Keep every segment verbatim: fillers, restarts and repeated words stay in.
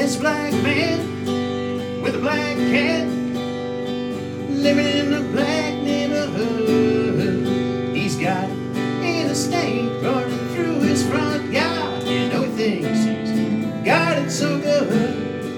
this black man with a black cat living in a black neighborhood. He's got interstate running through his front yard. You know he thinks he's got it so good.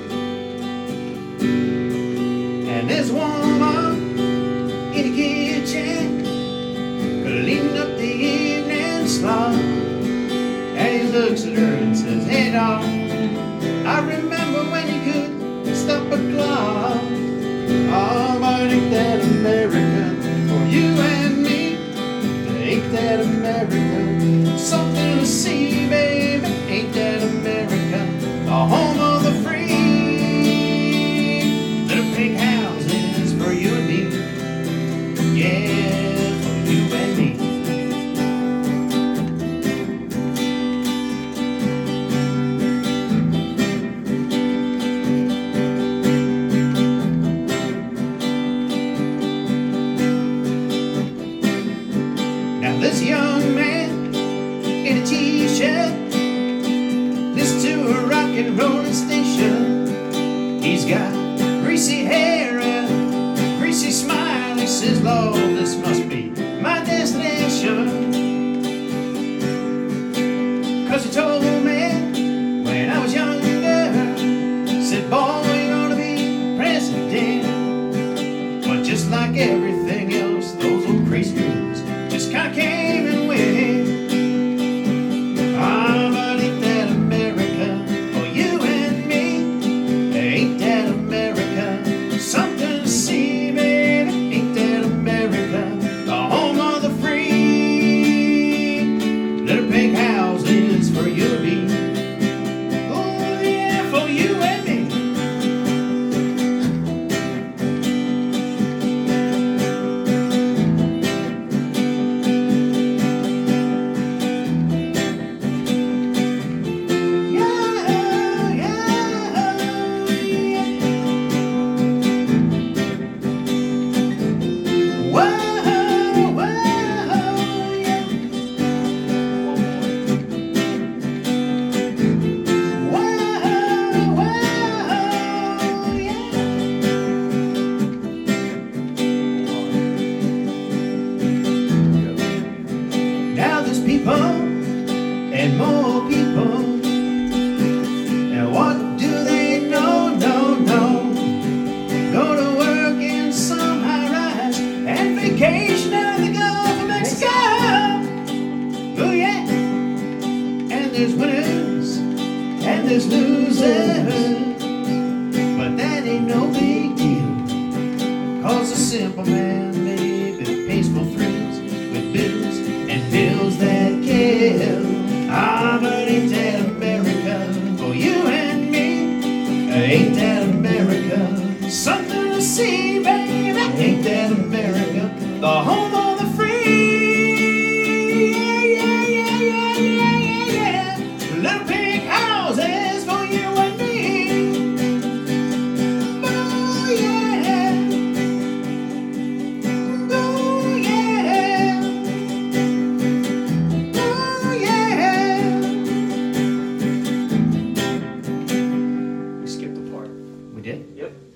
And there's one woman in the kitchen cleaning up the evening slop. And he looks at her and says, "Hey dog, I remember when you could stop a clock. Oh, but ain't that America for you and me? Ain't that America something to see, baby? Ain't that America the home of the free? Little pink houses for you and me, yeah, for you and me." Now this young man in a t-shirt listens to a rock and rolling station. He's got greasy hair and a greasy smile. He says, "Lord, this must be my destination." 'Cause he told me when I was younger, said, "Boy, you're gonna be president." But just like everything else, those old crazy dreams just kinda came and went. Ah, but ain't that America for you and me? Ain't that America something to see, baby? Ain't that America the home of the free? Little pink houses for you and me, oh yeah, for you and me. People and more people, and what do they know? No, no, go to work in some high rise and vacation out of the Gulf of Mexico. Oh yeah, and there's winners and there's losers, but that ain't no big deal, 'cause a simple man may be peaceful thrills with bills and bills that kill. Ah, but ain't that America for you and me? Ain't that America something to see, baby? Ain't that America the home of the free? Yeah, yeah, yeah, yeah, yeah, yeah. Little pink houses for you and me. Oh yeah. Oh yeah. We did? Yep.